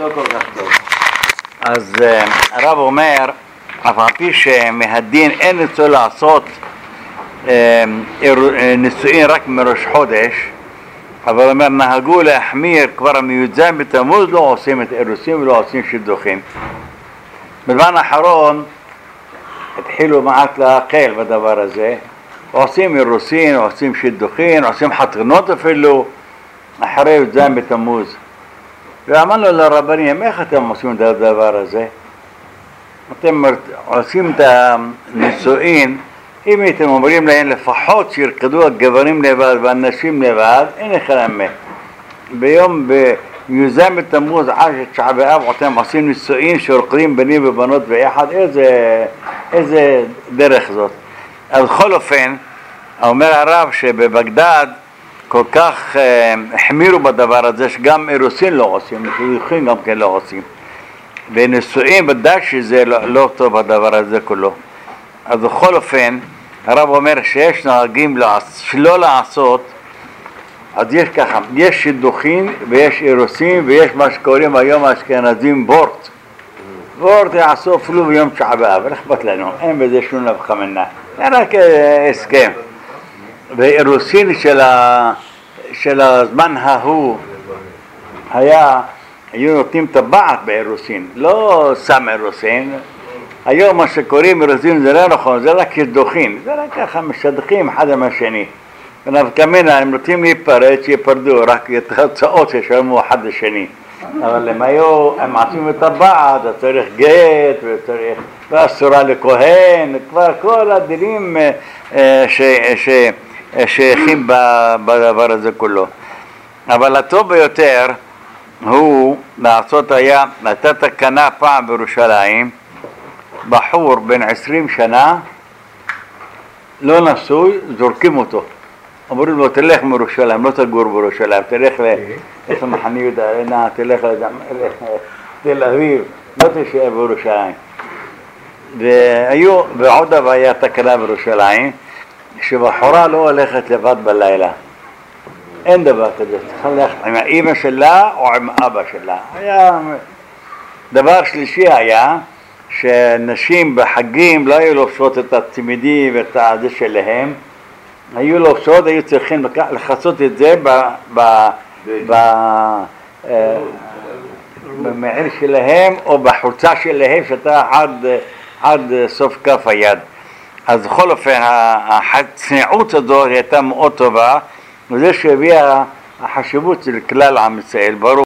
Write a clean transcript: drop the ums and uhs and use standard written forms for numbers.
לא כל כך טוב. אז הרב אומר, אף על פי שמהדין אין רצון לעשות נישואין רק מראש חודש, אבל אומר, נהגו להחמיר כבר מי"ז בתמוז, לא עושים את אירוסין ולא עושים שידוכים. בזמן האחרון התחילו מעט להקל בדבר הזה, עושים אירוסין, עושים שידוכים, עושים חתונות אפילו אחרי י"ז בתמוז. ואמרנו לרבנים, איך אתם עושים את הדבר הזה? אתם עושים את הנישואין, אם הייתם אומרים להם לפחות שירקדו הגברים לבד והנשים לבד, אין לכם מה. ביום בי"ז בתמוז עד תשעה באב אתם עושים נישואין שרוקדים בנים ובנות ביחד, איזה דרך זאת. אז בכל אופן, אומר הרב שבבגדד כל כך החמירו בדבר הזה שגם אירוסין לא עושים, שידוכים גם כן לא עושים. ונישואין ודאי שזה לא טוב הדבר הזה כולו. אז בכל אופן, הרב אומר שיש נוהגים שלא לעשות, אז יש ככה, יש שידוכים ויש אירוסין ויש מה שקוראים היום האשכנזים וורט. וורט יעשו אפילו ביום תשעה באב, לא אכפת לנו, אין בזה שום נפקא מינה, זה רק הסכם. ואירוסין של הזמן ההוא היו נותנים טבעת באירוסין, לא סם אירוסין. היום מה שקוראים אירוסין זה לא נכון, זה רק שידוכים, זה רק ככה משדכים אחד עם השני. ונפקא מינה, הם רוצים להיפרד, שיפרדו, רק את התוצאות ששלמו אחד לשני. אבל הם עושים את טבעת, אז צריך גט, וצריך ואסורה לכהן, כבר כל הדינים שייכים בדבר הזה כולו. אבל הטוב ביותר הוא לעשות הייתה תקנה פעם בירושלים, בחור בן 20 שנה, לא נשוי, זורקים אותו. אומרים לו, תלך מירושלים, לא תגור בירושלים, תלך איפה מחנה יהודה, תלך לתל אביב, לא תישאר בירושלים. ועוד היה תקנה בירושלים, שבחורה לא הולכת לבד בלילה. אין דבר כזה, צריכה ללכת עם האמא שלה או עם אבא שלה. דבר שלישי היה, שנשים בחגים לא היו לובשות את הצמידים ואת הזה שלהם, היו לובשות, היו צריכים לחסות את זה במעיל שלהם או בחולצה שלהם שאתה עד סוף כף היד. אז בכל אופן הצניעות הזאת הייתה מאוד טובה, וזה שהביאה החשיבות של כלל עם ישראל, ברור.